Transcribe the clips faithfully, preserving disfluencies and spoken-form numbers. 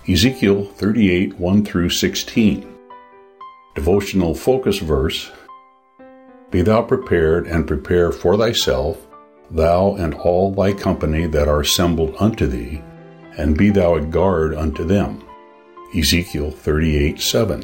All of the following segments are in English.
Ezekiel thirty-eight, one through sixteen. Devotional focus verse: Be thou prepared, and prepare for thyself, thou and all thy company that are assembled unto thee, and be thou a guard unto them. Ezekiel thirty-eight, seven.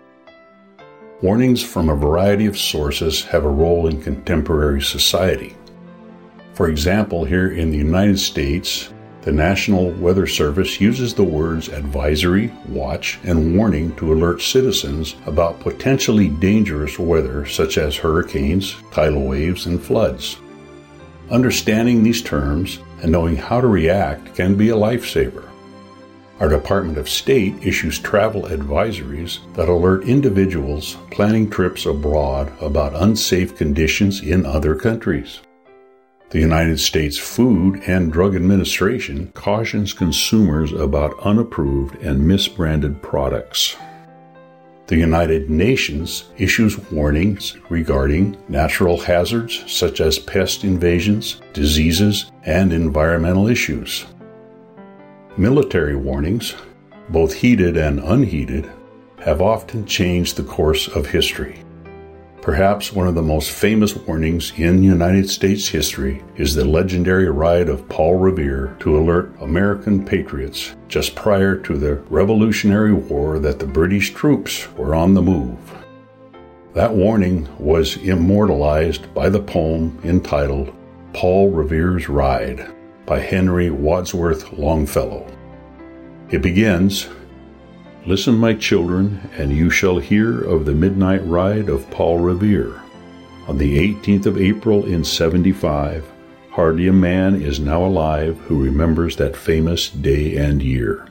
Warnings from a variety of sources have a role in contemporary society. For example, here in the United States, the National Weather Service uses the words advisory, watch, and warning to alert citizens about potentially dangerous weather such as hurricanes, tidal waves, and floods. Understanding these terms and knowing how to react can be a lifesaver. Our Department of State issues travel advisories that alert individuals planning trips abroad about unsafe conditions in other countries. The United States Food and Drug Administration cautions consumers about unapproved and misbranded products. The United Nations issues warnings regarding natural hazards such as pest invasions, diseases, and environmental issues. Military warnings, both heeded and unheeded, have often changed the course of history. Perhaps one of the most famous warnings in United States history is the legendary ride of Paul Revere to alert American patriots just prior to the Revolutionary War that the British troops were on the move. That warning was immortalized by the poem entitled Paul Revere's Ride by Henry Wadsworth Longfellow. It begins, "Listen, my children, and you shall hear of the midnight ride of Paul Revere. On the eighteenth of April in seventy-five, hardly a man is now alive who remembers that famous day and year."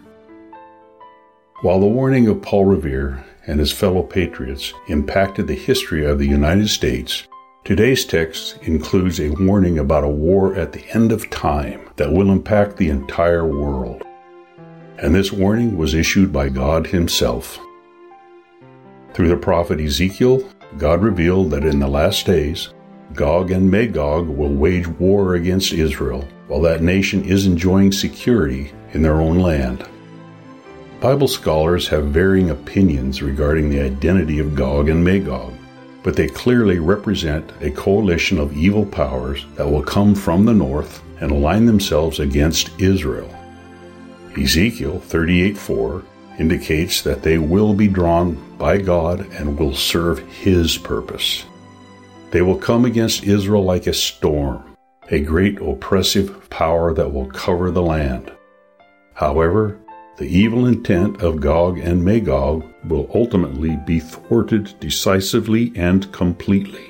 While the warning of Paul Revere and his fellow patriots impacted the history of the United States, today's text includes a warning about a war at the end of time that will impact the entire world. And this warning was issued by God Himself. Through the prophet Ezekiel, God revealed that in the last days, Gog and Magog will wage war against Israel, while that nation is enjoying security in their own land. Bible scholars have varying opinions regarding the identity of Gog and Magog, but they clearly represent a coalition of evil powers that will come from the north and align themselves against Israel. Ezekiel thirty-eight four indicates that they will be drawn by God and will serve His purpose. They will come against Israel like a storm, a great oppressive power that will cover the land. However, the evil intent of Gog and Magog will ultimately be thwarted decisively and completely.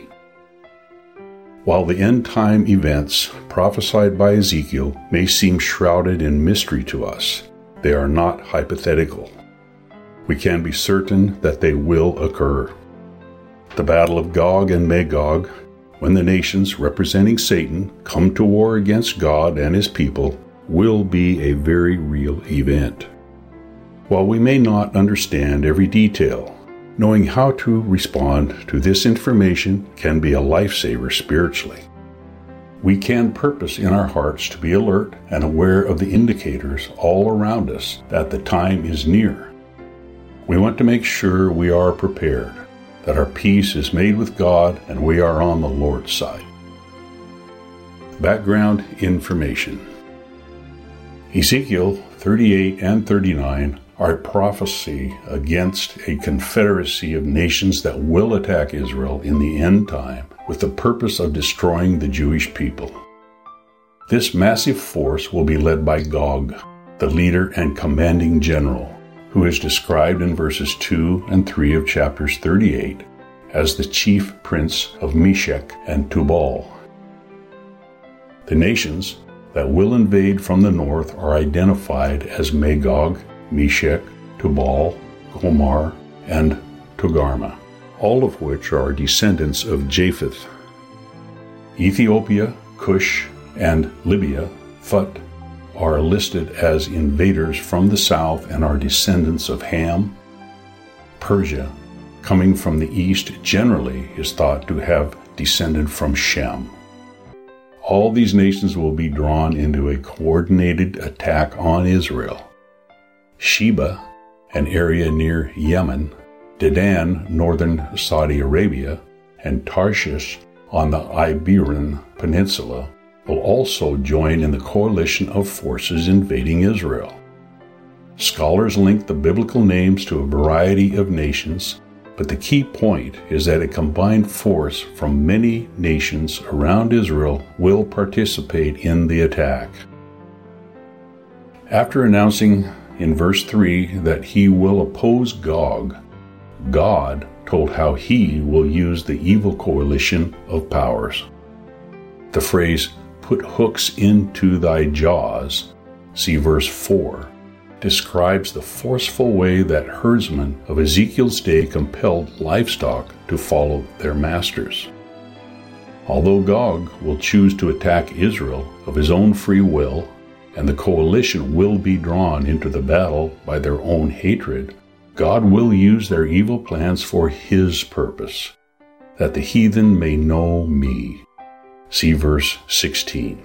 While the end-time events prophesied by Ezekiel may seem shrouded in mystery to us, they are not hypothetical. We can be certain that they will occur. The battle of Gog and Magog, when the nations representing Satan come to war against God and His people, will be a very real event. While we may not understand every detail, knowing how to respond to this information can be a lifesaver spiritually. We can purpose in our hearts to be alert and aware of the indicators all around us that the time is near. We want to make sure we are prepared, that our peace is made with God and we are on the Lord's side. Background information. Ezekiel thirty-eight and thirty-nine are a prophecy against a confederacy of nations that will attack Israel in the end time with the purpose of destroying the Jewish people. This massive force will be led by Gog, the leader and commanding general, who is described in verses two and three of chapters thirty-eight as the chief prince of Meshech and Tubal. The nations that will invade from the north are identified as Magog, Meshech, Tubal, Gomer, and Togarmah, all of which are descendants of Japheth. Ethiopia, Cush, and Libya, Phut, are listed as invaders from the south and are descendants of Ham. Persia, coming from the east, generally is thought to have descended from Shem. All these nations will be drawn into a coordinated attack on Israel. Sheba, an area near Yemen, Dedan, northern Saudi Arabia, and Tarshish on the Iberian Peninsula will also join in the coalition of forces invading Israel. Scholars link the biblical names to a variety of nations, but the key point is that a combined force from many nations around Israel will participate in the attack. After announcing in verse three that he will oppose Gog, God told how he will use the evil coalition of powers. The phrase, "put hooks into thy jaws," see verse four, describes the forceful way that herdsmen of Ezekiel's day compelled livestock to follow their masters. Although Gog will choose to attack Israel of his own free will, and the coalition will be drawn into the battle by their own hatred, God will use their evil plans for his purpose, that the heathen may know me. See verse sixteen.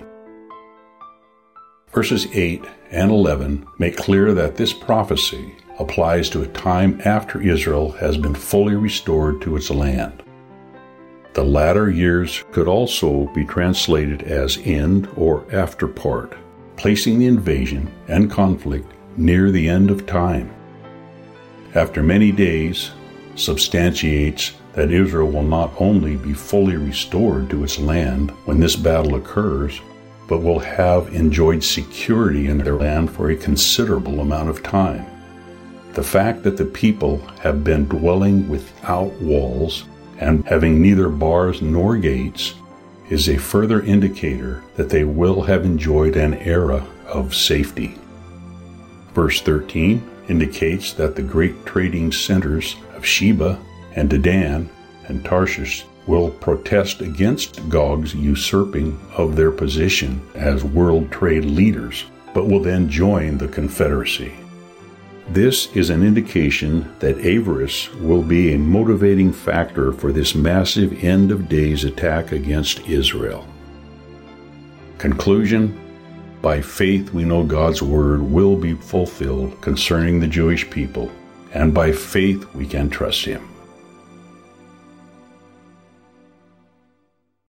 Verses eight and eleven make clear that this prophecy applies to a time after Israel has been fully restored to its land. The latter years could also be translated as end or after part, placing the invasion and conflict near the end of time. After many days substantiates that Israel will not only be fully restored to its land when this battle occurs, but will have enjoyed security in their land for a considerable amount of time. The fact that the people have been dwelling without walls and having neither bars nor gates is a further indicator that they will have enjoyed an era of safety. Verse thirteen indicates that the great trading centers of Sheba and Dedan and Tarshish will protest against Gog's usurping of their position as world trade leaders, but will then join the Confederacy. This is an indication that avarice will be a motivating factor for this massive end of days attack against Israel. Conclusion: by faith we know God's word will be fulfilled concerning the Jewish people, and by faith we can trust him.